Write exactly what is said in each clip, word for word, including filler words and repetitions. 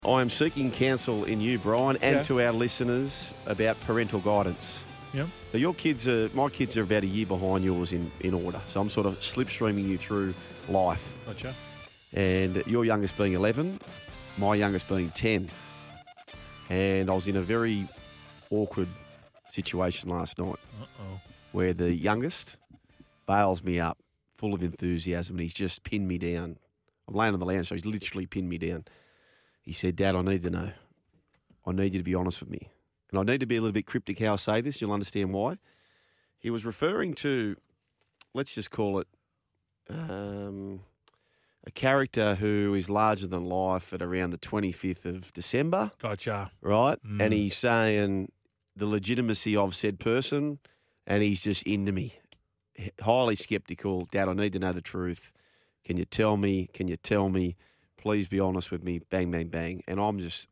I am seeking counsel in you, Brian, and Yeah. to our listeners about parental guidance. Yeah. So your kids are, my kids are about a year behind yours in, in order. So I'm sort of slipstreaming you through life. Gotcha. And your youngest being eleven, my youngest being ten. And I was in a very awkward situation last night Uh-oh. where the youngest bails me up, full of enthusiasm, and he's just pinned me down. I'm laying on the lounge, so he's literally pinned me down. He said, Dad, I need to know. I need you to be honest with me. And I need to be a little bit cryptic how I say this. You'll understand why. He was referring to, let's just call it, um, a character who is larger than life at around the twenty-fifth of December, Gotcha. right? Mm. And he's saying the legitimacy of said person, and he's just into me. H- Highly sceptical. Dad, I need to know the truth. Can you tell me? Can you tell me? Please be honest with me. Bang, bang, bang. And I'm just,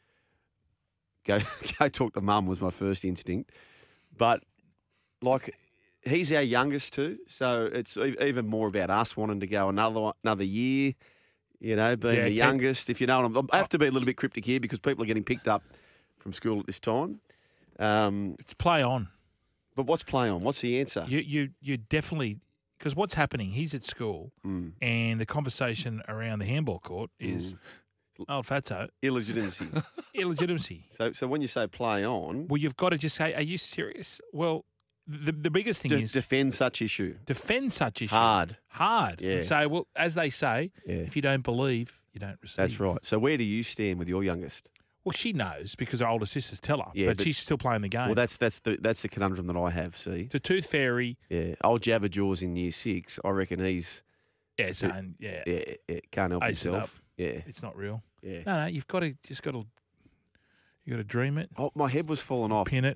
go go talk to mum was my first instinct. But, like, he's our youngest too, so it's e- even more about us wanting to go another one- another year, you know, being Yeah, the keep- youngest. If you know what I'm, I have to be a little bit cryptic here because people are getting picked up from school at this time. Um, It's play on. but what's play on? What's the answer? You you you definitely because what's happening? He's at school, Mm. and the conversation around the handball court is, old fatso, Illegitimacy. illegitimacy. so, so when you say play on, Well, you've got to just say, "Are you serious?" Well, the the biggest thing de- is defend such issue. defend such issue Hard. hard, Yeah. and say, "Well, as they say, Yeah. if you don't believe, you don't receive." That's right. So where do you stand with your youngest? Well, she knows because her older sisters tell her, Yeah, but, but- she's still playing the game. Well, that's that's the that's the conundrum that I have. See, it's a tooth fairy. yeah, old Jabba Jaws in year six. I reckon he's Yeah, saying, yeah, yeah, yeah can't help Ace it himself. Yeah, it's not real. yeah. No, no, you've got to just got to you got to dream it, Oh, my head was falling off. pin it.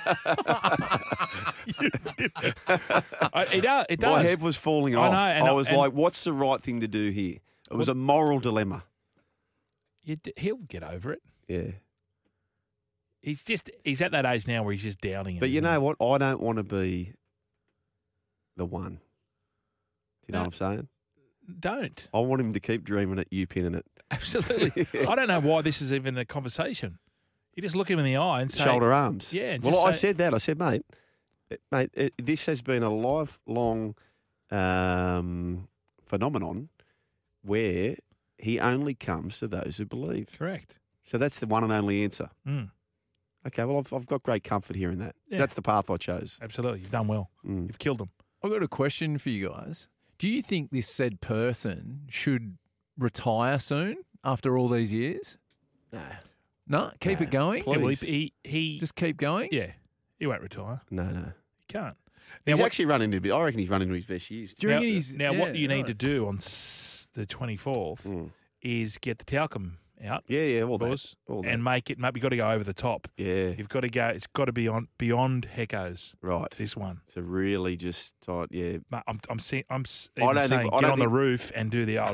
I- it does. It does. My head was falling I off. know, and- I was and- like, "What's the right thing to do here?" It was a moral dilemma. You d- he'll get over it. Yeah, He's just he's at that age now where he's just doubting it. but you isn't know he? what? I don't want to be the one. Do you know No. what I'm saying? Don't I want him to keep dreaming it, you pinning it. absolutely. I don't know why this is even a conversation. You just look him in the eye and say, Shoulder arms. Yeah, and Well, just I say- said that. I said, mate, it- mate, it, this has been a lifelong um, phenomenon where he only comes to those who believe. "Correct." So that's the one and only answer. Mm, Okay, well, I've, I've got great comfort hearing that. Yeah. That's the path I chose. absolutely, you've done well. Mm. You've killed him. I've got a question for you guys. Do you think this said person should retire soon after all these years? No, No, keep No, it going. please. Yeah, well, he, he, he Just keep going. yeah, he won't retire. no, no. He can't. He's what- actually running into. I reckon he's running into his best years. Do you now, reckon he's- now yeah, what you need right. to do on s- the twenty-fourth Mm. is get the talcum out, Yeah, yeah, all that. boys, All that. and make it. Maybe you got to go over the top. yeah, You've got to go. It's got to be on beyond Heckos. right. This one, So really just tight, yeah. Mate, I'm, I'm, see, I'm s- I even don't think- saying I get don't on the think- roof and do the old,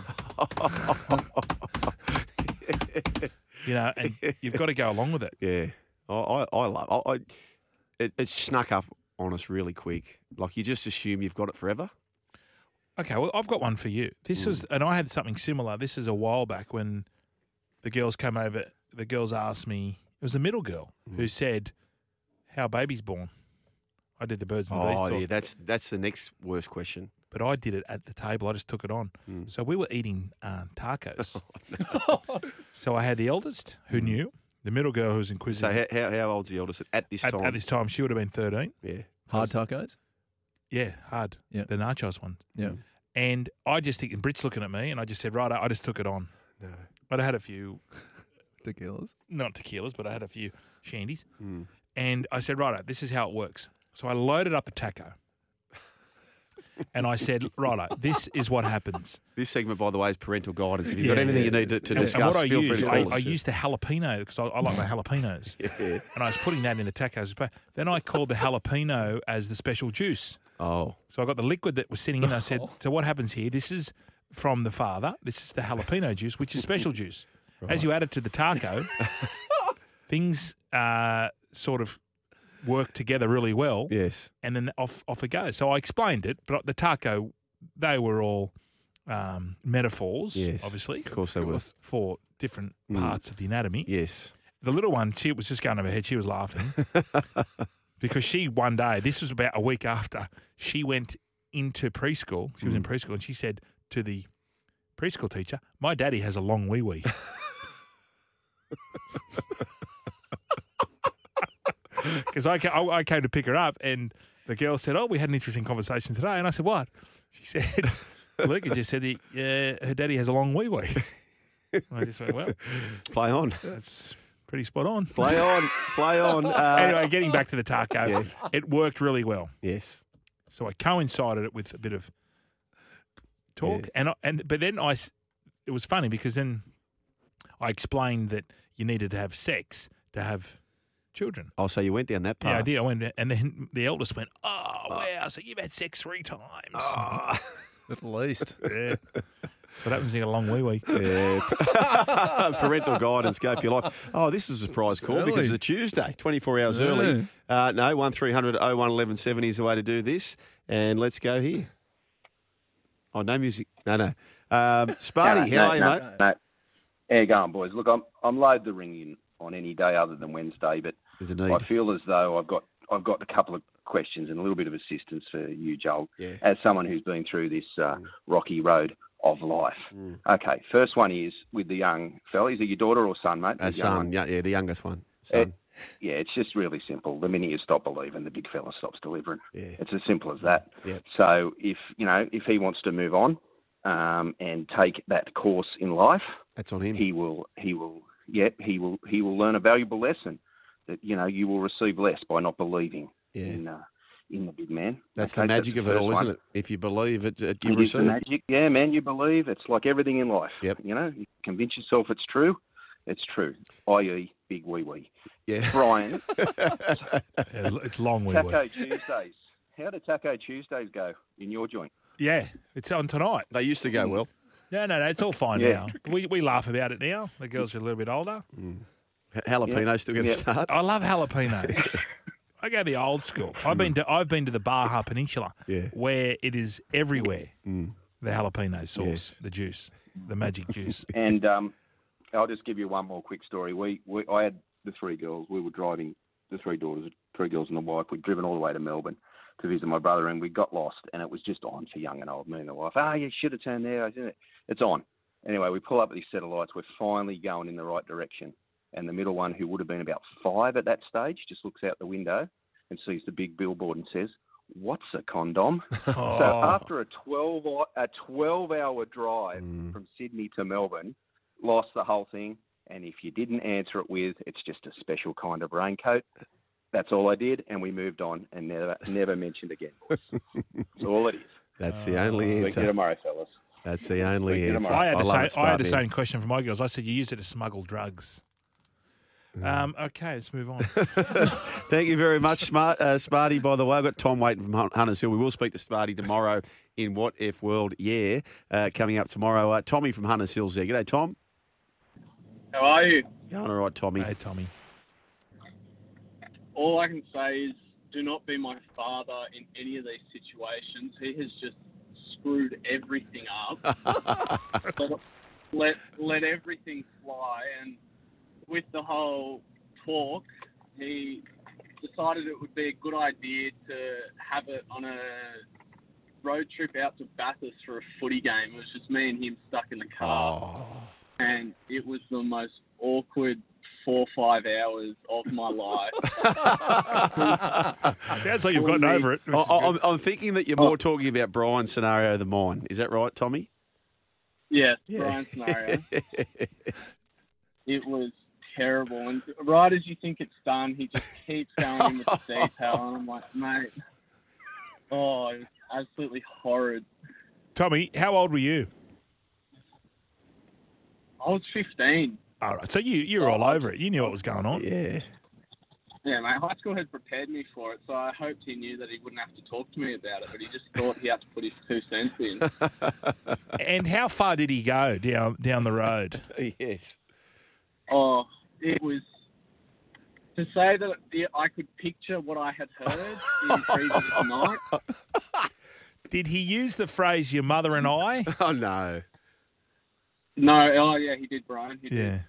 you know, and you've got to go along with it. Yeah, I, I, I love. I, I, it, it snuck up on us really quick. Like you just assume you've got it forever. Okay, well, I've got one for you. This Mm. was, and I had something similar. This is a while back when the girls came over. The girls asked me. It was the middle girl Mm. who said, "How a baby's born." I did the birds and the bees Oh talk, yeah, that's that's the next worst question. but I did it at the table. I just took it on. Mm. So we were eating uh, tacos. Oh, So I had the eldest who knew, the middle girl who was inquisitive. So how, how, how old's the eldest at this at, time? at this time, she would have been thirteen. yeah. Hard tacos. Yeah, hard. Yeah. The nachos one. Yeah. And I just think, and Brit's looking at me, and I just said, right, I just took it on. No. But I had a few, Tequilas. not tequilas, but I had a few shandies. Mm. And I said, righto, this is how it works. So I loaded up the taco. And I said, righto, this is what happens. This segment, by the way, is parental guidance. If you've got Yeah. anything you need to, to And, and discuss, what I feel free used, to I, call I us. used the jalapeno because I, I like my jalapenos. Yeah. And I was putting that in the tacos. But then I called the jalapeno as the special juice. Oh, So I got the liquid that was sitting in. I said, so what happens here? This is from the father. This is the jalapeno juice, which is special juice. As you add it to the taco, things uh, sort of work together really well, yes. and then off off it goes. So I explained it, but the taco, they were all um, metaphors, Yes. obviously, Of course they were. for different Mm. parts of the anatomy. Yes. The little one, she was just going over her head. She was laughing because she one day, this was about a week after, she went into preschool. She was in preschool and she said to the preschool teacher, "My daddy has a long wee wee." Because I, ca- I I came to pick her up and the girl said, "Oh, we had an interesting conversation today." And I said, "What?" She said, "Luca just said that, uh, her daddy has a long wee wee." I just went, "Well, Play on. that's pretty spot on." Play on. Play on. Uh, Anyway, getting back to the taco, Yeah. it worked really well. Yes. So I coincided it with a bit of talk, and I, and but then I, s- it was funny because then I explained that you needed to have sex to have children. Oh, so you went down that path. Yeah, I did. I went, and then the eldest went, "Oh, wow! So you've had sex three times." Oh. At least. Yeah. So what happens when you get a long wee wee? Yeah. Parental guidance, go for your life. Oh, this is a surprise call because Early. it's a Tuesday, twenty-four hours Yeah. early. Uh, no, one three hundred oh one eleven seventy is the way to do this. And let's go here. Oh, no music. No, no. Um, Sparty, No, how no, are you, no, mate? No. How you going, boys? Look, I'm I'm loath to ring in on any day other than Wednesday, but There's a need. I feel as though I've got I've got a couple of questions and a little bit of assistance for you, Joel, Yeah. as someone who's been through this uh, rocky road of life. Mm. Okay, first one is with the young fella. Is it your daughter or son, mate? Uh, The young one? son, yeah, yeah, the youngest one. Son. Yeah, it's just really simple. The minute you stop believing, the big fella stops delivering. Yeah. It's as simple as that. Yeah. So if you know if he wants to move on um, and take that course in life, That's on him. he will he will yeah he will he will learn a valuable lesson that you know you will receive less by not believing Yeah. in uh, in the big man. That's Okay, the magic the of it first all, one. isn't it? If you believe it, it you It is the receive. magic. Yeah, man, you believe. It's like everything in life. Yep. You know, you convince yourself it's true. It's true. that is, big wee wee. Yeah. Brian, Yeah, it's long wee wee. Taco Tuesdays. How do Taco Tuesdays go in your joint? Yeah, it's on tonight. They used to go well. No, no, no, it's all fine Yeah. now. We we laugh about it now. The girls are a little bit older. H- Jalapeno's still going to Yeah. start. I love jalapenos. I go the old school. I've been to I've been to the Baja Peninsula, Yeah. where it is everywhere. Mm. The jalapeno sauce, Yes. the juice, the magic juice. And um, I'll just give you one more quick story. We, we I had the three girls. We were driving the three daughters, three girls and a wife. We'd driven all the way to Melbourne to visit my brother, and we got lost. And it was just on for young and old. Me and the wife. Ah, you should have turned there. I said, it's on. Anyway, we pull up at this set of lights. We're finally going in the right direction. And the middle one, who would have been about five at that stage, just looks out the window and sees the big billboard and says, "What's a condom?" So Oh, after a twelve a twelve hour drive Mm. from Sydney to Melbourne, lost the whole thing. And if you didn't answer it with, "It's just a special kind of raincoat," that's all I did, and we moved on and never never mentioned again, boys. That's all it is. That's the only Speak to you answer. tomorrow, fellas. That's the only Speak to you answer. tomorrow. I had the love same. it, I had the Sparty. same question for my girls. I said you use it to smuggle drugs. Um, okay, let's move on. Thank you very much, Smart uh, Sparty. By the way, I've got Tom waiting from Hun- Hunters Hill. We will speak to Sparty tomorrow in What If World, yeah, uh, coming up tomorrow. Uh, Tommy from Hunters Hill's there. G'day, Tom. How are you? Going all right, Tommy. Hey, Tommy. All I can say is do not be my father in any of these situations. He has just screwed everything up. let, let, let everything fly. And with the whole talk, he decided it would be a good idea to have it on a road trip out to Bathurst for a footy game. It was just me and him stuck in the car. Oh. And it was the most awkward four or five hours of my life. Sounds like you've gotten over it. which I, is I- good. I'm, I'm thinking that you're more talking about Brian's scenario than mine. Is that right, Tommy? Yes, Brian scenario. It was terrible. And right as you think it's done, he just keeps going in with the detail. And I'm like, mate, oh, it was absolutely horrid. Tommy, how old were you? I was fifteen. All right, so you you were all over it. You knew what was going on. Yeah. Yeah, mate, high school had prepared me for it, so I hoped he knew that he wouldn't have to talk to me about it, but he just thought he had to put his two cents in. And how far did he go down down the road? Yes. Oh, it was to say that it- I could picture what I had heard in previous night. Did he use the phrase "your mother and I"? Oh, no. No, oh yeah, he did, Brian. He did. Yeah.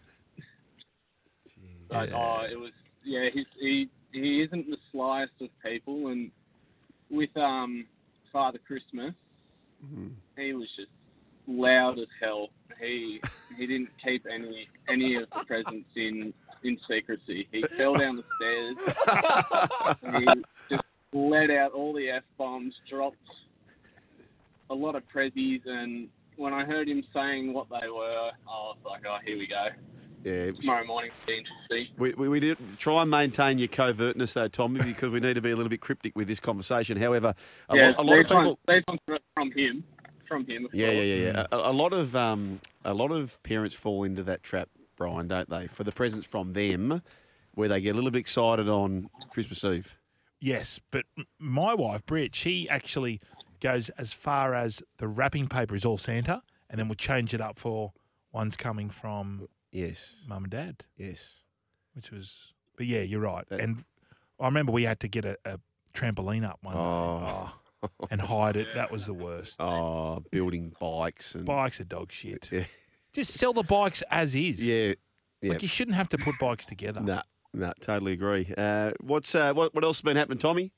But, oh, it was yeah. He's, he he isn't the slyest of people, and with um Father Christmas, Mhm. he was just loud as hell. He he didn't keep any any of the presents in in secrecy. He fell down the stairs. And he just let out all the f bombs, dropped a lot of prezzies, and when I heard him saying what they were, I was like, oh, here we go. Yeah. Tomorrow morning will be interesting. We, we, we did try and maintain your covertness, though, Tommy, because we need to be a little bit cryptic with this conversation. However, a, yeah, lot, a lot of these ones- people. these ones from him. From him, of Yeah, course. yeah, yeah, yeah. A, a lot of um, a lot of parents fall into that trap, Brian, don't they? For the presents from them, where they get a little bit excited on Christmas Eve. Yes, but m- my wife, Britt, she actually goes as far as the wrapping paper is all Santa, and then we'll change it up for ones coming from Yes, mum and dad, yes. which was. But yeah, you're right. That- And I remember we had to get a, a trampoline up one Oh. day oh, and hide it. That was the worst. Oh, building bikes and Bikes are dog shit. yeah, Just sell the bikes as is. yeah, yeah. Like you shouldn't have to put bikes together. No, no, totally agree. Uh, what's uh, what what else has been happening, Tommy?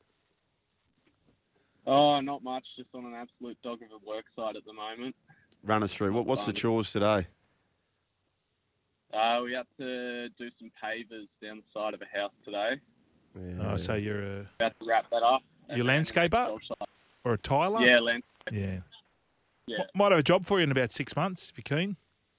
Oh, not much. Just on an absolute dog of a work site at the moment. Run us through. What what's the chores today? Uh, we had to do some pavers down the side of a house today. Yeah. Oh, so you're a, About to wrap that up. You And then landscaper? job site. or a tiler? Yeah, land. Yeah. Yeah, M- Might have a job for you in about six months if you're keen.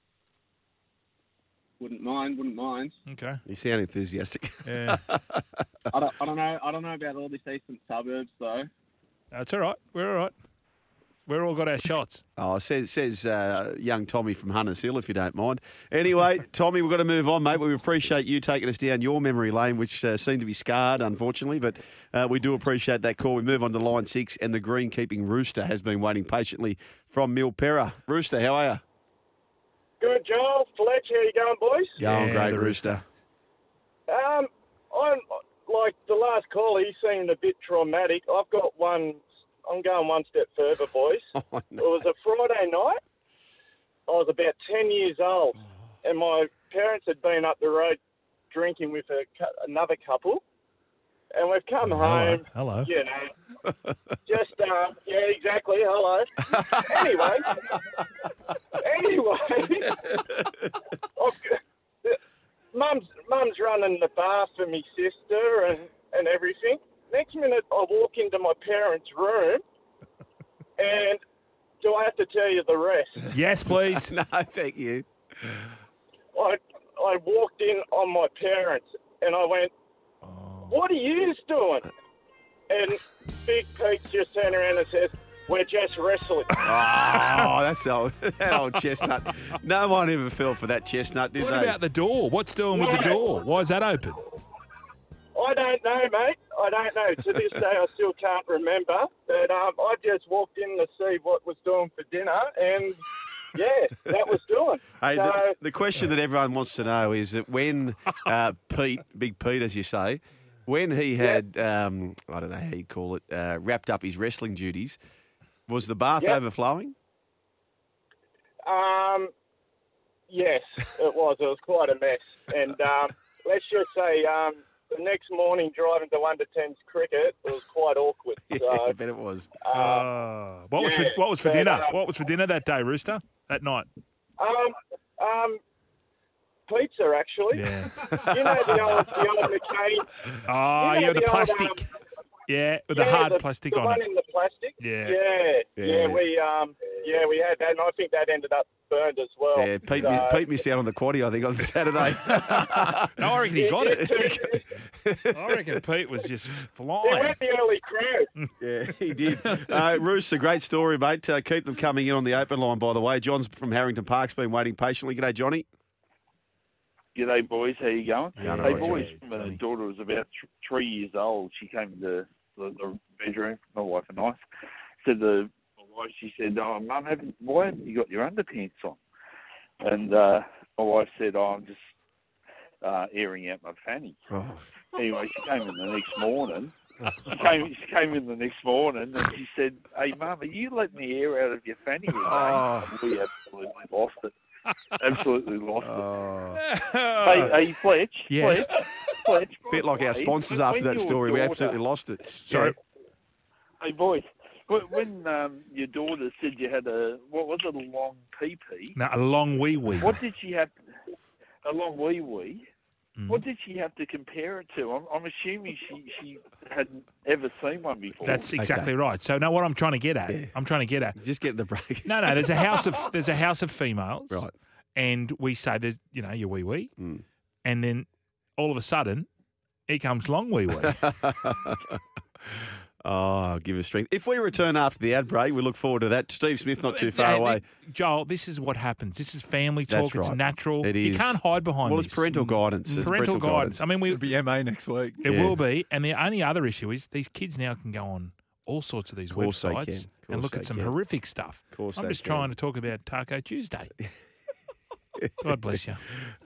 wouldn't mind. Wouldn't mind. Okay. You sound enthusiastic. Yeah. I don't. I don't know. I don't know about all these eastern suburbs though. That's all right. We're all right. We're all got our shots. Oh, says says uh, young Tommy from Hunters Hill, if you don't mind. Anyway, Tommy, we've got to move on, mate. We appreciate you taking us down your memory lane, which uh, seemed to be scarred, unfortunately, but uh, we do appreciate that call. We move on to line six, and the green-keeping Rooster has been waiting patiently from Milperra. Rooster, how are you? Good, Joel. Fletch, how you going, boys? Going Yeah, great, the Rooster. Um, I'm like the last caller. He seemed a bit traumatic. I've got one. I'm going one step further, boys. Oh, It no. was a Friday night. I was about ten years old, and my parents had been up the road drinking with a, cou- another couple, and we've come home. Hello. You know, just uh, yeah, exactly. Hello. Anyway, anyway, I've, mum's mum's running the bath for me sister and and everything. Next minute, I walk into my parents' room, and do I have to tell you the rest? Yes, please. No, thank you. I I walked in on my parents, and I went, Oh. "What are you doing?" And Big Pete just turned around and says, "We're just wrestling." Oh, that's old, that old chestnut. No one ever fell for that chestnut, did What they? about the door? What's doing with the door? Why is that open? I don't know, mate. I don't know. To this day, I still can't remember. But um, I just walked in to see what was doing for dinner, and yeah, that was doing. Hey, So, the, the question that everyone wants to know is that when uh, Pete, Big Pete, as you say, when he had, um, I don't know how you call it, uh, wrapped up his wrestling duties, was the bath Yep. overflowing? um, yes, it was. It was quite a mess. And um, let's just say um, the next morning driving to one to ten's cricket, it was quite awkward. Yeah, So, I bet it was. uh, Oh. What was for yeah, what was for but, dinner? um, What was for dinner that day, Rooster? That night? um, um, pizza, actually. Yeah. You know the old, the old McCain. Oh, You know yeah, the the old, plastic. um, yeah, with the Yeah, hard the, plastic the on one it. in the plastic. Yeah. Yeah, Yeah. yeah, we um, yeah, we had that, and I think that ended up burned as well. Yeah, Pete, So- mi- Pete missed out on the quaddy, I think, on Saturday. No, I reckon he got it. it I reckon Pete was just flying. went the early crow. Yeah, he did. Uh, Roos, a great story, mate. Uh, keep them coming in on the open line, by the way. John's from Harrington Park's been waiting patiently. G'day, Johnny. G'day, boys. How you going? Going hey, all right, boys. Johnny. My Johnny. daughter was about th- three years old. She came to the, the bedroom, my wife and I. Said to my wife, she said, "Oh, Mum, haven't why haven't you got your underpants on?" And uh, my wife said, "Oh, I'm just uh, airing out my fanny." Oh. Anyway, she came in the next morning. She came, she came in the next morning and she said, "Hey, Mum, are you letting the air out of your fanny again?" Oh. We absolutely lost it. Absolutely lost Oh, it. Hey, hey, Fletch. Yes. Fletch. Fletch. bit like our Hey, sponsors when- after when that your story. We daughter- absolutely lost it. Sorry. Hey, boys. When, when um, your daughter said you had a, what was it, a long pee-pee? No, a long wee wee. What did she have? A long wee wee. Mm. What did she have to compare it to? I'm, I'm assuming she, she hadn't ever seen one before. That's exactly right. So now what I'm trying to get at, Yeah. I'm trying to get at. Just get the break. No, no. There's a house of there's a house of females, Right. and we say that you know your wee wee, Mm. and then all of a sudden, here comes long wee wee. Oh, give us strength. If we return after the ad break, we look forward to that. Steve Smith, not too far Hey, away. Joel, this is what happens. This is family That's talk. It's right. natural. It You is. can't hide behind Well, this. it's parental guidance. It's parental guidance. I mean, we It'll be M A next week. it Yeah. will be. And the only other issue is these kids now can go on all sorts of these Course they websites can. Course and look they at some can. horrific stuff. Of course I'm they just can. trying to talk about Taco Tuesday. God bless you.